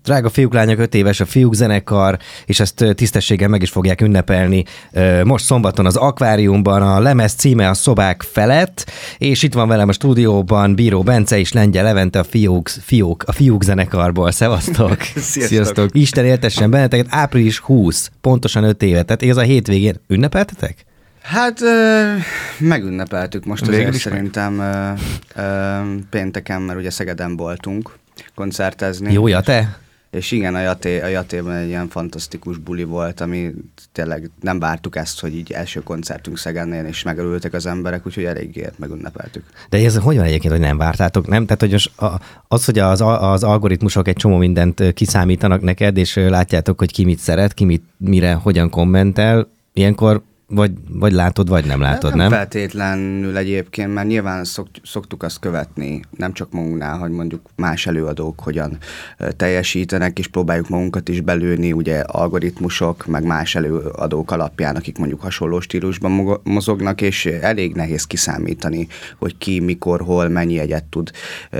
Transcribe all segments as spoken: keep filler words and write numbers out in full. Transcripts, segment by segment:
Drága fiúk, lányok, öt éves a Fiúk zenekar, és ezt tisztességgel meg is fogják ünnepelni most szombaton az Akváriumban. A lemez címe a Szobák felett, és itt van velem a stúdióban Bíró Bence és Lengyel Levente a Fiúk, Fiúk, a Fiúk zenekarból. Szevasztok! Sziasztok! Sziasztok! Isten éltessen benneteket, április huszadika, pontosan öt éve, tehát ez a hétvégén ünnepeltetek? Hát ö, megünnepeltük most Végül azért is szerintem ö, ö, pénteken, mert ugye Szegeden voltunk koncertezni. Jó, ja te? És igen, a, Jaté, a Jatében egy ilyen fantasztikus buli volt, ami tényleg nem vártuk ezt, hogy így első koncertünk Szegednél, és megörültek az emberek, úgyhogy eléggé megünnepeltük. De ez hogy van egyébként, hogy nem vártátok, nem? Tehát, hogy most az, hogy az, az algoritmusok egy csomó mindent kiszámítanak neked, és látjátok, hogy ki mit szeret, ki mit, mire, hogyan kommentel, ilyenkor Vagy, vagy látod, vagy nem látod, nem? Nem feltétlenül egyébként, mert nyilván szok, szoktuk azt követni, nem csak magunknál, hogy mondjuk más előadók hogyan teljesítenek, és próbáljuk magunkat is belőni, ugye algoritmusok, meg más előadók alapján, akik mondjuk hasonló stílusban mozognak, és elég nehéz kiszámítani, hogy ki, mikor, hol, mennyi jegyet tud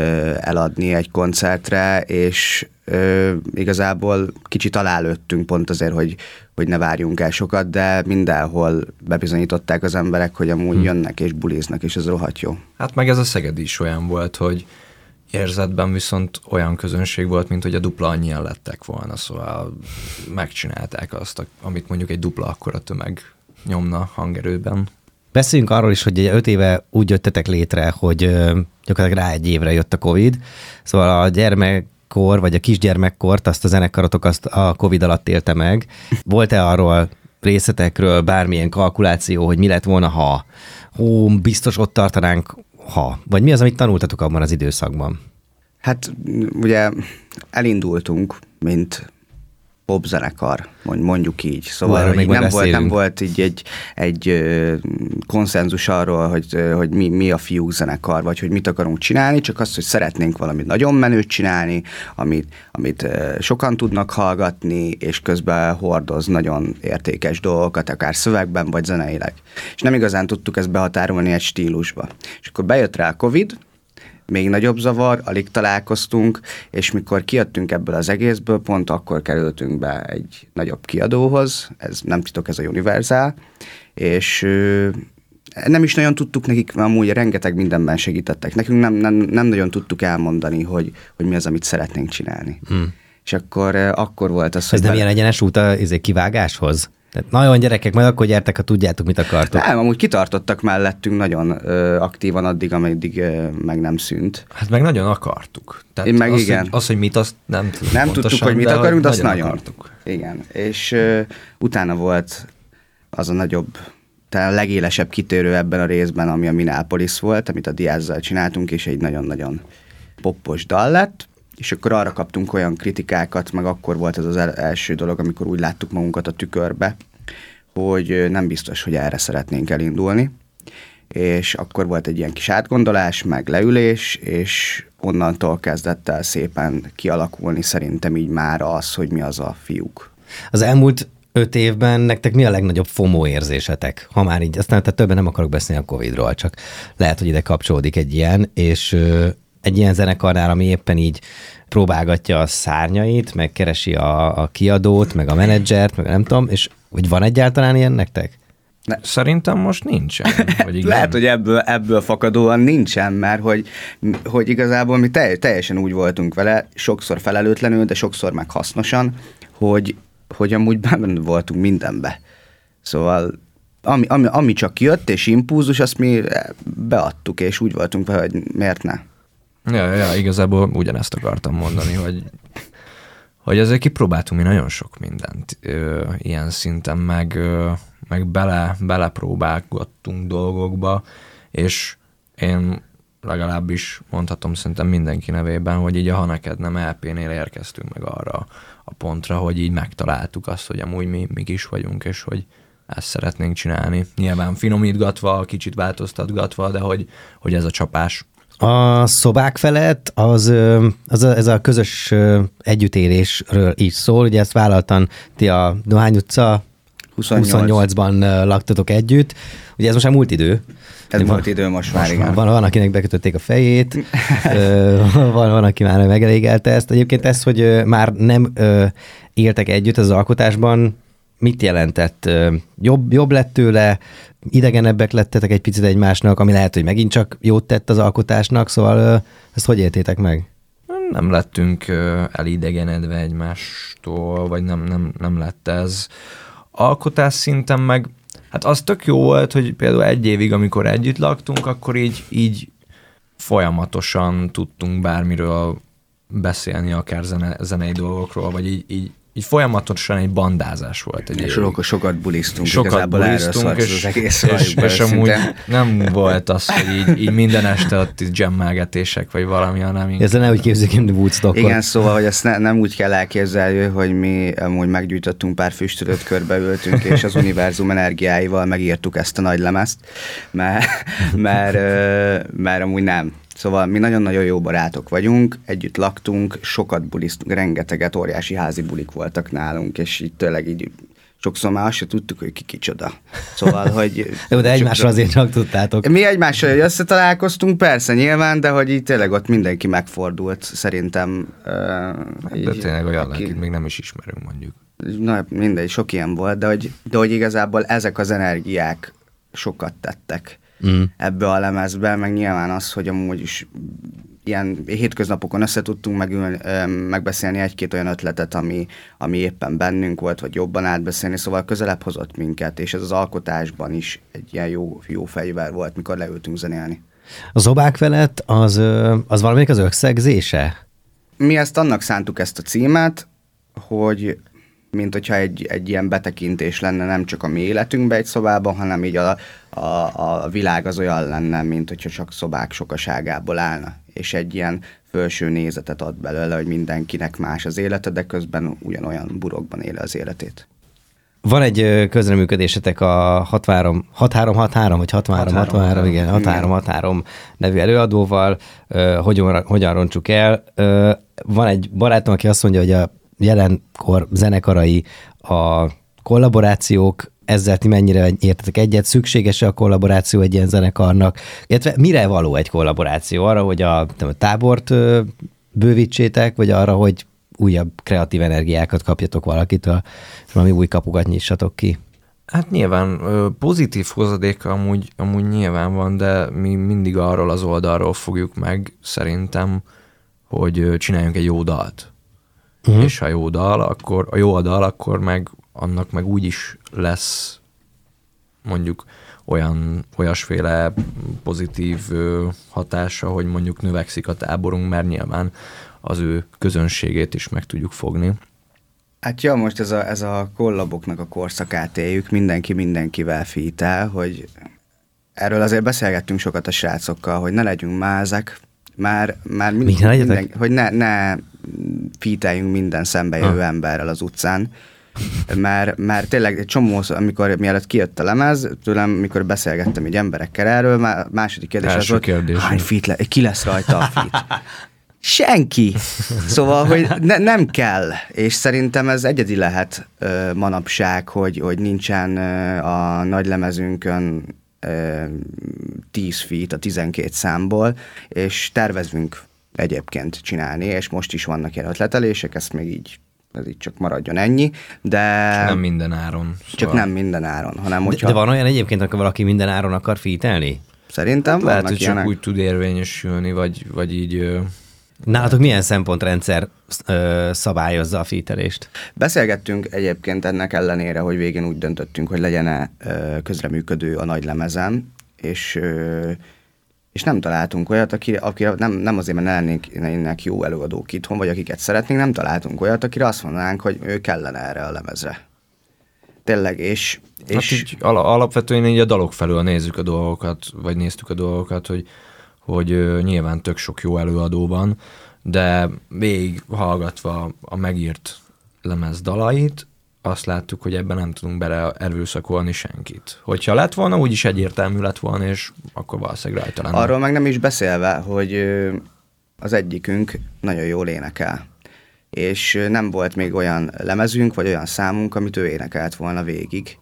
eladni egy koncertre, és Ö, igazából kicsit alálőttünk pont azért, hogy, hogy ne várjunk el sokat, de mindenhol bebizonyították az emberek, hogy amúgy hm. jönnek és buliznak, és ez rohadt jó. Hát meg ez a Szeged is olyan volt, hogy érzetben viszont olyan közönség volt, mint hogy a dupla annyian lettek volna, szóval megcsinálták azt, amit mondjuk egy dupla akkora tömeg nyomna hangerőben. Beszéljünk arról is, hogy öt éve úgy jöttetek létre, hogy gyakorlatilag rá egy évre jött a Covid, szóval a gyermek kor, vagy a kisgyermekkort, azt a zenekarotok azt a Covid alatt élte meg. Volt-e arról részletekről bármilyen kalkuláció, hogy mi lett volna, ha ó, biztos ott tartanánk, ha? Vagy mi az, amit tanultatok abban az időszakban? Hát ugye elindultunk, mint popzenekar, mondjuk így. Szóval Hú, nem, volt, nem volt így egy, egy ö, konszenzus arról, hogy, ö, hogy mi, mi a Fiúk zenekar, vagy hogy mit akarunk csinálni, csak azt, hogy szeretnénk valamit nagyon menőt csinálni, amit, amit ö, sokan tudnak hallgatni, és közben hordoz nagyon értékes dolgokat, akár szövegben, vagy zeneileg. És nem igazán tudtuk ezt behatárolni egy stílusba. És akkor bejött rá a Covid, még nagyobb zavar, alig találkoztunk, és mikor kijöttünk ebből az egészből, pont akkor kerültünk be egy nagyobb kiadóhoz, ez nem titok, ez a Universal, és ö, nem is nagyon tudtuk nekik, amúgy rengeteg mindenben segítettek. Nekünk nem, nem, nem nagyon tudtuk elmondani, hogy, hogy mi az, amit szeretnénk csinálni. Hmm. És akkor, akkor volt az, ez hogy... Ez nem bele... ilyen egyenes út a kivágáshoz? Tehát nagyon gyerekek, majd akkor gyertek, ha tudjátok, mit akartok. Nem, amúgy kitartottak mellettünk nagyon ö, aktívan addig, ameddig ö, meg nem szűnt. Hát meg nagyon akartuk. Tehát Én meg az, igen. Hogy, az, hogy mit, azt nem tudtuk Nem pontosan, tudtuk, hogy mit de akarunk, de azt nagyon nagyon akartuk. Igen, és ö, utána volt az a nagyobb, talán a legélesebb kitérő ebben a részben, ami a Minneapolis volt, amit a Diázzal csináltunk, és egy nagyon-nagyon poppos dal lett. És akkor arra kaptunk olyan kritikákat, meg akkor volt ez az első dolog, amikor úgy láttuk magunkat a tükörbe, hogy nem biztos, hogy erre szeretnénk elindulni. És akkor volt egy ilyen kis átgondolás, meg leülés, és onnantól kezdett el szépen kialakulni szerintem így már az, hogy mi az a Fiúk. Az elmúlt öt évben nektek mi a legnagyobb FOMO érzésetek? Ha már így, aztán tehát többen nem akarok beszélni a Covidról, csak lehet, hogy ide kapcsolódik egy ilyen, és egy ilyen zenekarnál, ami éppen így próbálgatja a szárnyait, meg keresi a, a kiadót, meg a menedzsert, meg nem tudom, és hogy van egyáltalán ilyen nektek? Ne. Szerintem most nincsen. Vagy Lehet, hogy ebből, ebből fakadóan nincsen, mert hogy, hogy igazából mi teljesen úgy voltunk vele, sokszor felelőtlenül, de sokszor meg hasznosan, hogy, hogy amúgy benne voltunk mindenbe. Szóval ami, ami, ami csak jött, és impulzus, azt mi beadtuk, és úgy voltunk vele, hogy miért ne? Ja, ja, igazából ugyanezt akartam mondani, hogy, hogy ezért kipróbáltunk mi nagyon sok mindent ö, ilyen szinten, meg, ö, meg bele, belepróbálgattunk dolgokba, és én legalábbis mondhatom szerintem mindenki nevében, hogy így a Ha neked nem el pé-nél érkeztünk meg arra a pontra, hogy így megtaláltuk azt, hogy amúgy mi mik is vagyunk, és hogy ezt szeretnénk csinálni. Nyilván finomítgatva, kicsit változtatgatva, de hogy, hogy ez a csapás. A Szobák felett az, az a, ez a közös együttélésről is szól, ugye ezt vállaltan ti a Dohány utca huszonnyolcban laktatok együtt. Ugye ez most már múlt idő. Ez múlt idő most már, igen. Van, van, akinek bekötötték a fejét, van, van, aki már megelégelte ezt. Egyébként ez, hogy már nem éltek együtt az alkotásban, mit jelentett? Jobb, jobb lett tőle, idegenebbek lettetek egy picit egymásnak, ami lehet, hogy megint csak jót tett az alkotásnak, szóval ezt hogy éltétek meg? Nem lettünk elidegenedve egymástól, vagy nem, nem, nem lett ez. Alkotás szinten meg, hát az tök jó volt, hogy például egy évig, amikor együtt laktunk, akkor így, így folyamatosan tudtunk bármiről beszélni, akár zene, zenei dolgokról, vagy így, így így folyamatosan egy bandázás volt. Egy Sokat, sokat bulisztunk, sokat igazából bulisztunk, és, az egész és, és amúgy nem volt az, hogy így, így minden este ott jammelgetések, vagy valami, hanem... Ezzel nem úgy képzeljük, mint Woodstockot. Igen, szóval, hogy ezt ne, nem úgy kell elképzelni, hogy mi amúgy meggyújtottunk pár füstölőt, körbeültünk, és az univerzum energiáival megírtuk ezt a nagy lemezt, mert, mert, mert, mert amúgy nem. Szóval mi nagyon-nagyon jó barátok vagyunk, együtt laktunk, sokat bulisztunk, rengeteget, óriási házi bulik voltak nálunk, és így tényleg így sokszor már azt se tudtuk, hogy ki kicsoda. Szóval, hogy... Jó, de egymásra azért csak tudtátok. Mi egymással összetalálkoztunk, persze nyilván, de hogy így tényleg ott mindenki megfordult, szerintem. Uh, így, de tényleg olyan, aki... akit még nem is ismerünk, mondjuk. Na, mindegy, sok ilyen volt, de hogy, de hogy igazából ezek az energiák sokat tettek. Mm. Ebbe a lemezbe, meg nyilván az, hogy amúgy is ilyen hétköznapokon össze tudtunk megülni, megbeszélni egy-két olyan ötletet, ami, ami éppen bennünk volt, vagy jobban átbeszélni, szóval közelebb hozott minket, és ez az alkotásban is egy ilyen jó, jó fegyver volt, mikor leültünk zenélni. A Zobák felett az, az valamelyik az összegzése? Mi ezt annak szántuk ezt a címet, hogy mint hogyha egy, egy ilyen betekintés lenne nem csak a mi életünkbe egy szobában, hanem így a, a, a világ az olyan lenne, mint hogyha csak szobák sokaságából állna. És egy ilyen felső nézetet ad belőle, hogy mindenkinek más az élete, de közben ugyanolyan burokban éli az életét. Van egy közreműködésetek a hatvanhárom hatvanhárom, vagy hatvanhárom hatvanhárom, igen, hatvanhárom hatvanhárom nevű előadóval, hogyan, hogyan roncsuk el. Van egy barátom, aki azt mondja, hogy a jelenkor zenekarai a kollaborációk, ezzel ti mennyire értetek egyet, szükséges-e a kollaboráció egy ilyen zenekarnak, illetve mire való egy kollaboráció? Arra, hogy a, a tábort bővítsétek, vagy arra, hogy újabb kreatív energiákat kapjatok valakitől, és valami új kapukat nyissatok ki? Hát nyilván pozitív hozadéka amúgy, amúgy nyilván van, de mi mindig arról az oldalról fogjuk meg szerintem, hogy csináljunk egy jó dalt. Uh-huh. És ha jó dal, akkor a jó a dal, akkor meg annak meg úgy is lesz mondjuk olyan, olyasféle pozitív hatása, hogy mondjuk növekszik a táborunk, mert nyilván az ő közönségét is meg tudjuk fogni. Hát ja, most ez a, ez a kollaboknak a korszakát éljük, mindenki mindenkivel fítel, hogy erről azért beszélgettünk sokat a srácokkal, hogy ne legyünk mázak, már, már mind, minden, hogy ne, ne fíteljünk minden szembejövő ah. emberrel az utcán, mert, mert tényleg egy csomó, amikor mielőtt kijött a lemez, tőlem, mikor beszélgettem így emberekkel erről, már második kérdés Első az volt, kérdés. hány feat le, ki lesz rajta a feat? Senki! Szóval, hogy ne, nem kell, és szerintem ez egyedi lehet ö, manapság, hogy, hogy nincsen ö, a nagy lemezünkön ö, tíz feat a tizenkét számból, és tervezünk egyébként csinálni, és most is vannak ilyen ötletelések, ezt még így, ez így csak maradjon ennyi, de... Csak nem minden áron. Szóval. Csak nem minden áron, hanem hogyha... De, de van olyan egyébként, akkor valaki minden áron akar featelni? Szerintem hát lehet, vannak hogy csak úgy tud érvényesülni, vagy, vagy így... Nálatok milyen szempontrendszer ö, szabályozza a featelést? Beszélgettünk egyébként ennek ellenére, hogy végén úgy döntöttünk, hogy legyen közreműködő a nagy lemezen, és, ö, és nem találtunk olyat, akire, akire nem, nem azért, mert ne lennének jó előadók itthon, vagy akiket szeretnénk, nem találtunk olyat, akire azt mondanánk, hogy ő kellene erre a lemezre. Tényleg, és... és... Hát így alapvetően így a dalok felől nézzük a dolgokat, vagy néztük a dolgokat, hogy hogy uh, nyilván tök sok jó előadó van, de végig hallgatva a megírt lemez dalait, azt láttuk, hogy ebben nem tudunk bele erőszakolni senkit. Hogyha lett volna, úgyis egyértelmű lett volna, és akkor valószínűleg rajta lenne. Arról meg nem is beszélve, hogy az egyikünk nagyon jól énekel, és nem volt még olyan lemezünk, vagy olyan számunk, amit ő énekelt volna végig,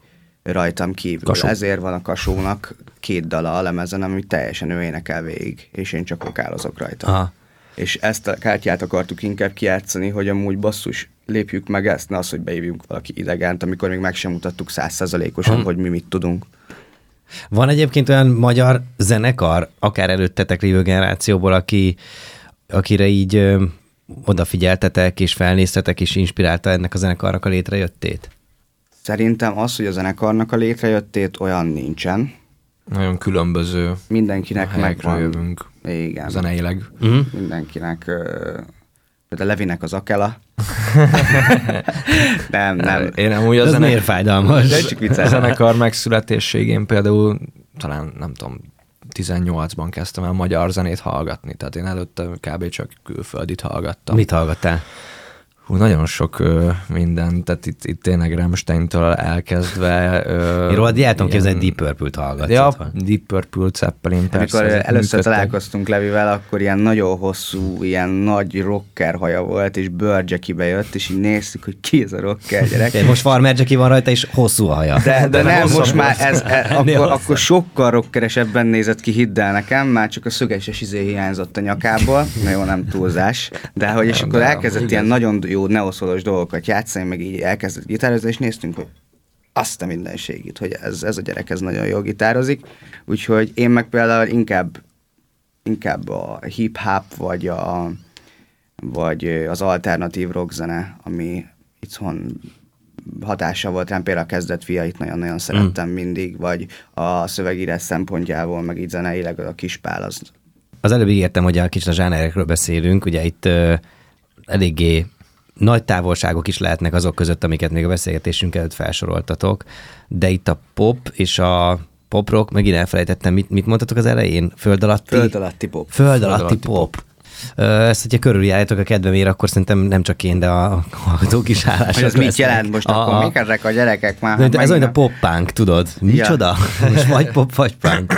rajtam kívül. Kasó. Ezért van a Kasónak két dala a lemezen, ami teljesen ő énekel végig, és én csak vokálozok rajta. Aha. És ezt a kártyát akartuk inkább kijátszani, hogy amúgy basszus, lépjük meg ezt, ne az, hogy beívjunk valaki idegent, amikor még meg sem mutattuk százszázalékosan, hogy mi mit tudunk. Van egyébként olyan magyar zenekar, akár előttetek lévő generációból, aki, akire így ö, odafigyeltetek, és felnéztetek, és inspirálta ennek a zenekarnak a létrejöttét? Szerintem az, hogy a zenekarnak a létrejöttét, olyan nincsen. Nagyon különböző Mindenkinek helyekről megvan. jövünk Igen. zeneileg. Uh-huh. Mindenkinek, uh, például Levinek az Akela. nem, nem. Én amúgy a Ez zenek... miért fájdalmas? De csak viccelem. A zenekar megszületésségén például talán, nem tudom, tizennyolcban kezdtem el magyar zenét hallgatni, tehát én előtte kb. Csak külföldit hallgattam. Mit hallgattál? Hú, nagyon sok ö, minden, tehát itt, itt tényleg Rammsteintől elkezdve... Ö, Én rólad el tudom ilyen- képzelni, Deep Purple-t hallgatsz. Ja, otthon. Deep Purple, Zeppelin, persze. Amikor ezek először működtek. találkoztunk Levivel, akkor ilyen nagyon hosszú, ilyen nagy rocker haja volt, és bőrjackibe jött, és így néztük, hogy ki ez a rocker gyerek. Okay, most Farmer Jackie van rajta, és hosszú a haja. De, de, De nem, hosszabb most már volt. ez, ez Ennél akkor, hosszabb. akkor sokkal rockeresebben nézett ki, hidd el nekem, már csak a szögeses izé hiányzott a nyakából, na jó, nem túlzás, de hogy és Nem, akkor de elkezdett igaz. ilyen nagyon jó neoszolos dolgokat játszani, meg így elkezdett gitározni, és néztünk, hogy azt a mindenségét, hogy ez, ez a gyerek ez nagyon jól gitározik, úgyhogy én meg például inkább, inkább a hip-hop, vagy, a, vagy az alternatív rockzene, ami itthon hatása volt rám, például a Kezdet fiait nagyon-nagyon szerettem mm. mindig, vagy a szövegírás szempontjából, meg így zeneileg a Kispál az. Az előbb ígértem, hogy a kicsit a zsánerekről beszélünk, ugye itt ö, eléggé nagy távolságok is lehetnek azok között, amiket még a beszélgetésünk előtt felsoroltatok, de itt a pop és a pop rock, megint elfelejtettem, mit, mit mondtatok az elején? Föld alatti? Föld alatti pop. Föld alatti, alatti pop. Ö, Ezt, hogyha körüljárjátok a kedvemére, akkor szerintem nem csak én, de a hallgatók is hálásak Hogy ez mit lesznek. jelent most, Aha. akkor mik ezek a gyerekek már? De ez olyan a megint- pop-punk, tudod? Micsoda? Most vagy pop, vagy punk.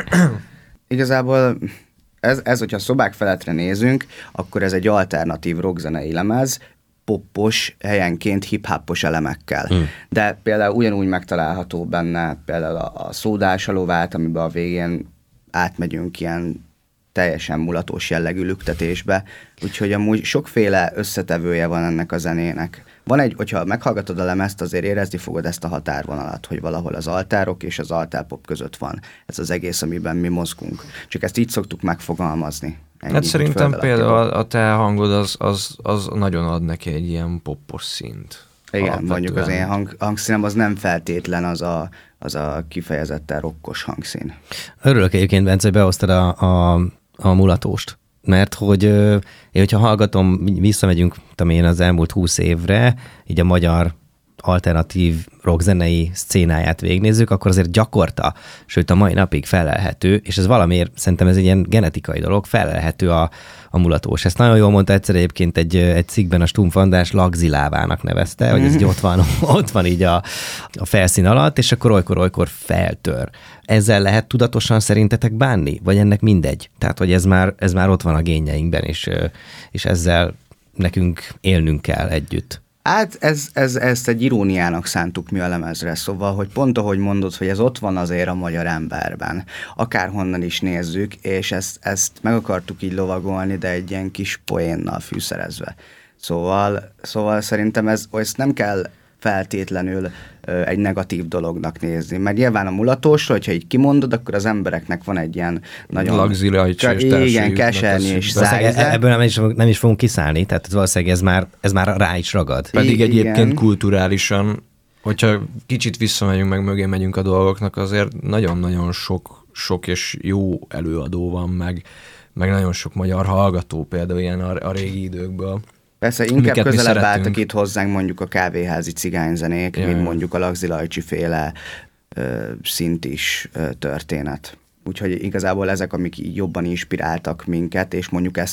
Igazából ez, ez, hogyha szobák feletre nézünk, akkor ez egy alternatív rockzenei lemez, poppos, helyenként hip-hopos elemekkel. Hmm. De például ugyanúgy megtalálható benne például a, a szódás a lovát, amiben a végén átmegyünk ilyen teljesen mulatos jellegű lüktetésbe, úgyhogy amúgy sokféle összetevője van ennek a zenének. Van egy, hogyha meghallgatod a lemezt, azért érezni fogod ezt a határvonalat, hogy valahol az altárok és az altárpop között van. Ez az egész, amiben mi mozgunk. Csak ezt így szoktuk megfogalmazni. Ennyi, Hát így szerintem föld alatti például pop. a te hangod az, az, az nagyon ad neki egy ilyen poppos szint. Igen, Alapvetően. mondjuk az én hang, hangszínem az nem feltétlen az a, az a kifejezetten rokkos hangszín. Örülök egyébként, Bence, hogy behoztad a, a, a mulatóst, mert hogy ö, én, hogyha hallgatom, visszamegyünk tudom én az elmúlt húsz évre, így a magyar alternatív rockzenei szcénáját végignézzük, akkor azért gyakorta, sőt a mai napig felelhető, és ez valamiért szerintem ez egy ilyen genetikai dolog, felelhető a, a mulatós. Ezt nagyon jól mondta egyszer egyébként egy, egy cikkben a Stumpf András lagzilávának nevezte, hogy ez így ott van, ott van így a, a felszín alatt, és akkor olykor-olykor feltör. Ezzel lehet tudatosan szerintetek bánni? Vagy ennek mindegy? Tehát, hogy ez már, ez már ott van a génjeinkben, és, és ezzel nekünk élnünk kell együtt. Hát ez, ez, ezt egy iróniának szántuk mi a lemezre, szóval, hogy pont ahogy mondod, hogy ez ott van azért a magyar emberben, akárhonnan is nézzük, és ezt, ezt meg akartuk így lovagolni, de egy ilyen kis poénnal fűszerezve. Szóval, szóval szerintem ez, ezt nem kell feltétlenül ö, egy negatív dolognak nézni, mert nyilván a mulatósról, hogyha így kimondod, akkor az embereknek van egy ilyen nagyon... Lagzilajcsi és Igen, társai keserni jutnak és eszünkbe. Valószínűleg szájze. ebből nem is, nem is fogunk kiszállni, tehát valószínűleg ez már, ez már rá is ragad. Pedig Igen. egyébként kulturálisan, hogyha kicsit visszamegyünk, meg mögé megyünk a dolgoknak, azért nagyon-nagyon sok, sok és jó előadó van, meg, meg nagyon sok magyar hallgató például ilyen a, a régi időkből. Persze, inkább Amiket mi közelebb szeretünk. álltak itt hozzánk mondjuk a kávéházi cigányzenék, Ja, mint ja. mondjuk a Lagzilajcsi féle ö, szintis ö, történet. Úgyhogy igazából ezek, amik így jobban inspiráltak minket, és mondjuk ezt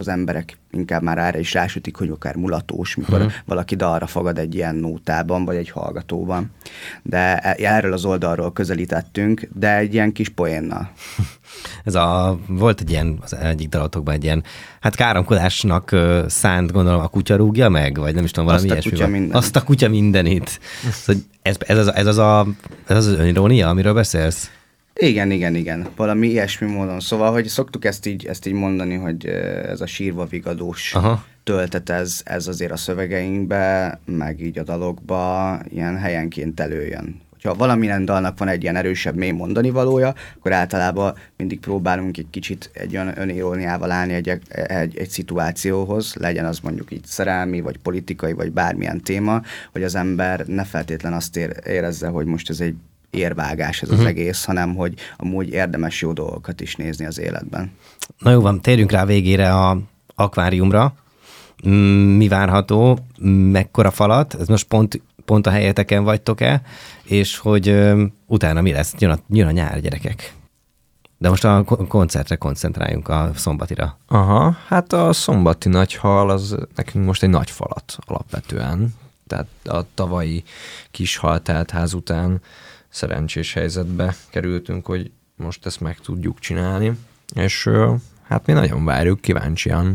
az emberek inkább már erre is rásütik, hogy akár mulatós, mikor uh-huh. valaki dalra fogad egy ilyen nótában, vagy egy hallgatóban. De erről az oldalról közelítettünk, de egy ilyen kis poénnal. Ez a, volt egy ilyen, az egyik dalatokban egy ilyen, hát káromkodásnak szánt, gondolom, a kutya rúgja meg, vagy nem is tudom, valami ilyesmi van. Mindenit. Azt a kutya mindenit. Szóval ez, ez, az, ez, az a, ez az önirónia, amiről beszélsz? Igen, igen, igen. Valami ilyesmi módon. Szóval, hogy szoktuk ezt így, ezt így mondani, hogy ez a sírva vigadós Aha. töltet, ez, ez azért a szövegeinkbe, meg így a dalokba ilyen helyenként előjön. Ha valamilyen dalnak van egy ilyen erősebb mély mondani valója, akkor általában mindig próbálunk egy kicsit egy olyan öniróniával állni egy, egy, egy szituációhoz, legyen az mondjuk így szerelmi, vagy politikai, vagy bármilyen téma, hogy az ember ne feltétlen azt érezze, hogy most ez egy érvágás ez az uh-huh. egész, hanem hogy amúgy érdemes jó dolgokat is nézni az életben. Na jó van, térjünk rá végére a akváriumra. Mi várható, mekkora falat, ez most pont, pont a helyeteken vagytok-e, és hogy ö, utána mi lesz? Jön a, jön a nyár, gyerekek. De most a koncertre koncentráljunk, a szombatira. Aha, hát a szombati nagyhal az nekünk most egy nagy falat alapvetően. Tehát a tavalyi kis halteltház után szerencsés helyzetbe kerültünk, hogy most ezt meg tudjuk csinálni, és hát mi nagyon várjuk, kíváncsian.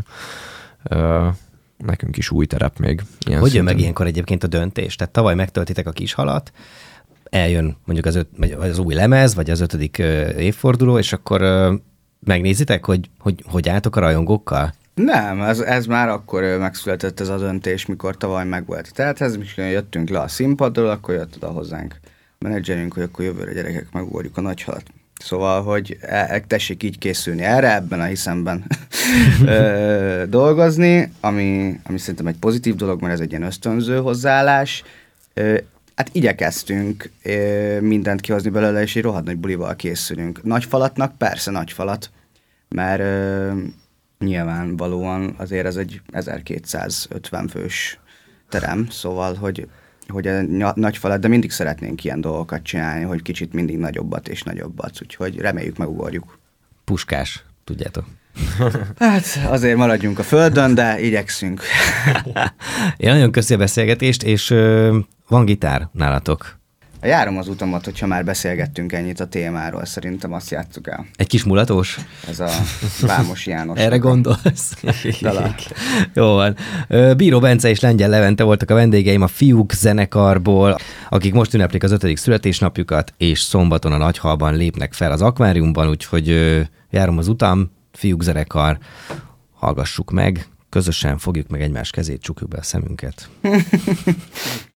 Nekünk is új terep még. Ilyen hogy jön meg ilyenkor egyébként a döntés? Tehát tavaly megtöltitek a kis halat, eljön mondjuk az, öt, az új lemez, vagy az ötödik évforduló, és akkor megnézitek, hogy hogy, hogy álltok a rajongókkal? Nem, ez, ez már akkor megszületett ez a döntés, mikor tavaly megvolt. Tehát ez, mikor jöttünk le a színpadról, akkor jött oda hozzánk menedzserünk, hogy akkor jövőre gyerekek megugorjuk a nagy halat. Szóval, hogy e, tessék így készülni erre, ebben a hiszemben dolgozni, ami, ami szerintem egy pozitív dolog, mert ez egy ilyen ösztönző hozzáállás. Hát igyekeztünk mindent kihozni belőle, és egy rohadt nagy bulival készülünk. Nagy falatnak persze nagy falat, mert nyilvánvalóan azért ez egy ezerkétszázötven fős terem, szóval, hogy hogy a nagy falat, de mindig szeretnénk ilyen dolgokat csinálni, hogy kicsit mindig nagyobbat és nagyobbat, úgyhogy reméljük megugorjuk. Puskás, tudjátok. Hát azért maradjunk a földön, de igyekszünk. Én nagyon köszi a beszélgetést, és ö, van gitár nálatok. Járom az utamat, hogyha már beszélgettünk ennyit a témáról, szerintem azt játsszuk el. Egy kis mulatós? Ez a Vámos János. Erre gondolsz? Jó van. Bíró Bence és Lengyel Levente voltak a vendégeim a Fiúk zenekarból, akik most ünneplik az ötödik születésnapjukat, és szombaton a Nagyhalban lépnek fel az akváriumban, úgyhogy járom az utam, Fiúk zenekar, hallgassuk meg, közösen fogjuk meg egymás kezét, csukjuk be a szemünket.